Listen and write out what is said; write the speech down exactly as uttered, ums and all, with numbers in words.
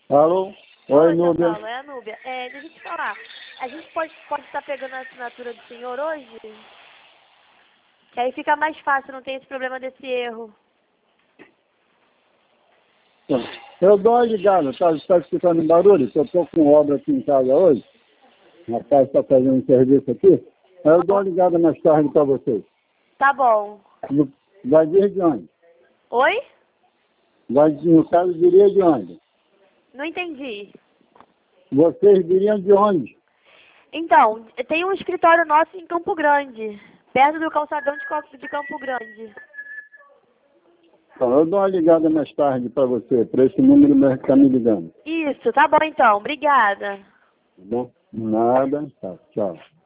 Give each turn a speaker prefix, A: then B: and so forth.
A: Alô? Oi,
B: Oi, São
A: Núbia.
B: Paulo, é a Núbia. É, deixa eu te falar. A gente pode, pode estar pegando a assinatura do senhor hoje? Que aí fica mais fácil, não tem esse problema desse erro.
A: Eu dou uma ligada, tá? Você está escutando barulho? Eu estou com obra aqui em casa hoje. O rapaz está fazendo um serviço aqui. Aí eu dou uma ligada mais tarde para vocês.
B: Tá bom.
A: No- Vai vir de onde?
B: Oi?
A: Vai, no caso, viria de onde?
B: Não entendi.
A: Vocês viriam de onde?
B: Então, tem um escritório nosso em Campo Grande, perto do calçadão de Campo, de Campo Grande.
A: Então, eu dou uma ligada mais tarde para você, para esse número mesmo que está me ligando.
B: Isso, tá bom então. Obrigada.
A: Tá bom? Nada. Tá, tchau.